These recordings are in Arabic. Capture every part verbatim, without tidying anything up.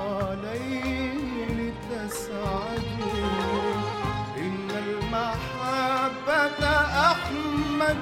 عليه لتسعدوا إن المحبة أحمد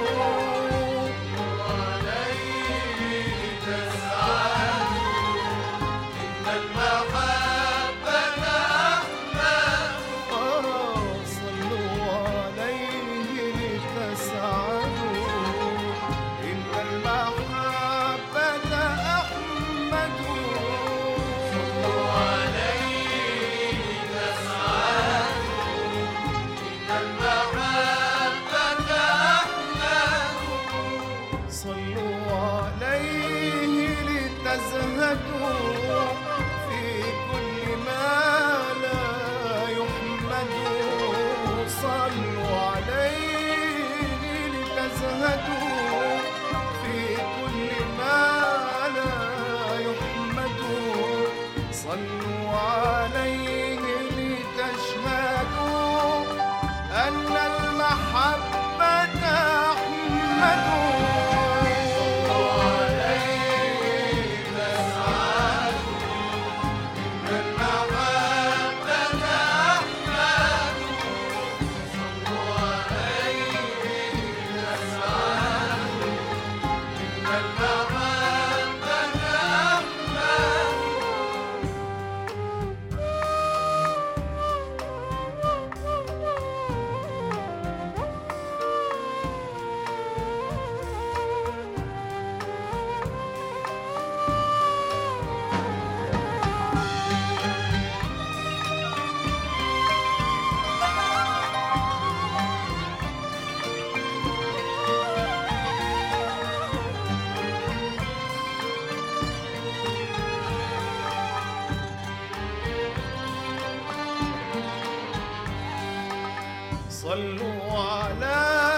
صلوا على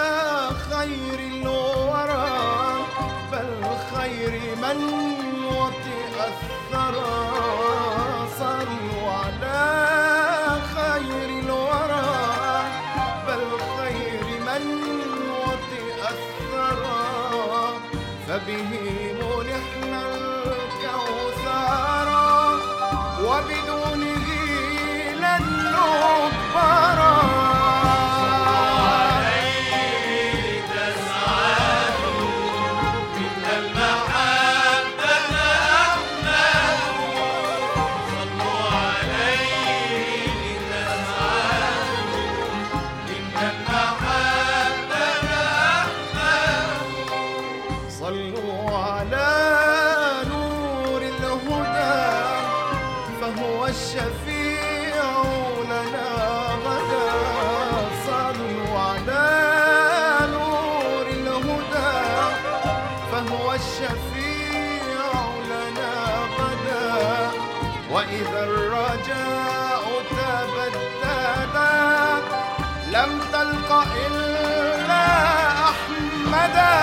خير الورى بل خير من وطئ الثرى صلوا على خير الورى بل خير من وطئ الثرى فبه منحنا الكوثر وبدونه لن نكبر الشفيع لنا غدا صلوا على نور الهدى فهو الشفيع لنا غدا وإذا الرجاء تبددا لم تلق إلا أحمدا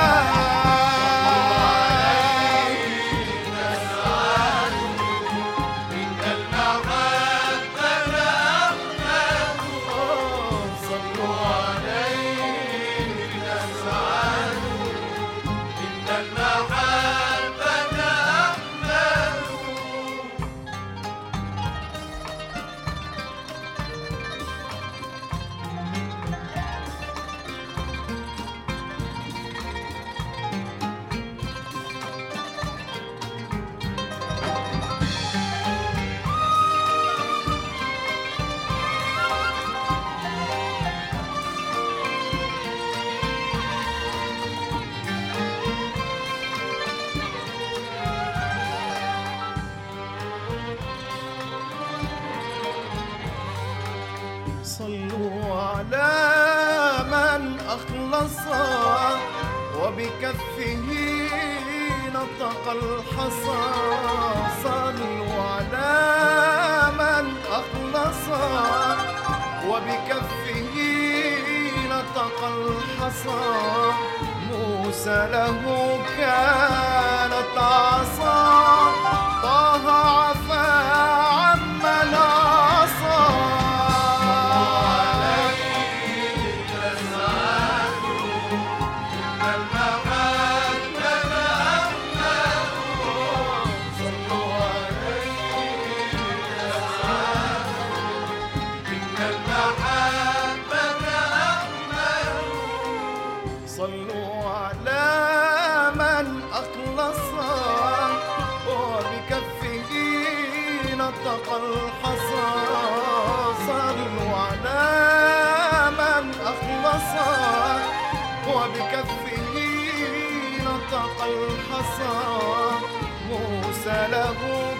صلوا على من أخلص وبكفه نطق الحصى صلوا على من أخلص وبكفه نطق الحصى موسى له كانت عصا طه عفا عمن عصى نطق الحصى صلوا على من أخلص وبكفه نطق الحصى موسى له